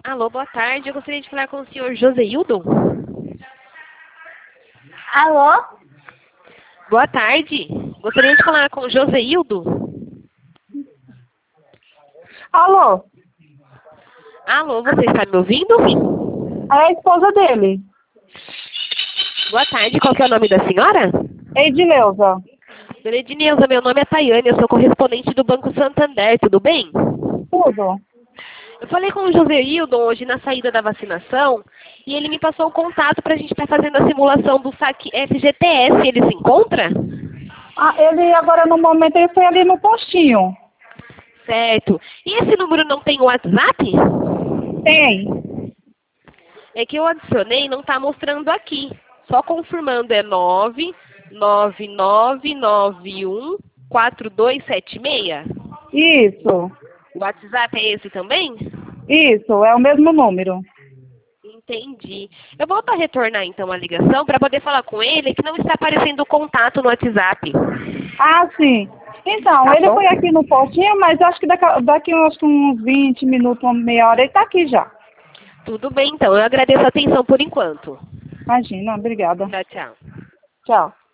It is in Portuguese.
Alô, boa tarde. Eu gostaria de falar com o senhor Joseildo. Alô? Boa tarde. Gostaria de falar com o Joseildo. Alô? Alô, você está me ouvindo? É a esposa dele, Boa tarde. Qual que é o nome da senhora? Edileuza. Dona Edneuza, meu nome é Tayane. Eu sou correspondente do Banco Santander. Tudo bem? Tudo. Eu falei com o Joseildo hoje na saída da vacinação e ele me passou o contato para a gente estar fazendo a simulação do saque FGTS. Ele se encontra? Ele agora no momento ele foi ali no postinho. Certo. E esse número não tem o WhatsApp? Tem. É que eu adicionei e não está mostrando aqui. Só confirmando, é 999914276. Isso. O WhatsApp é esse também? Isso, é o mesmo número. Entendi. Eu vou para retornar então a ligação para poder falar com ele que não está aparecendo o contato no WhatsApp. Ah, sim. Então, Tá ele bom? foi aqui no postinho, mas acho que daqui uns 20 minutos, uma meia hora, ele tá aqui já. Tudo bem então. Eu agradeço a atenção por enquanto. Imagina, obrigada. Tchau, tchau. Tchau.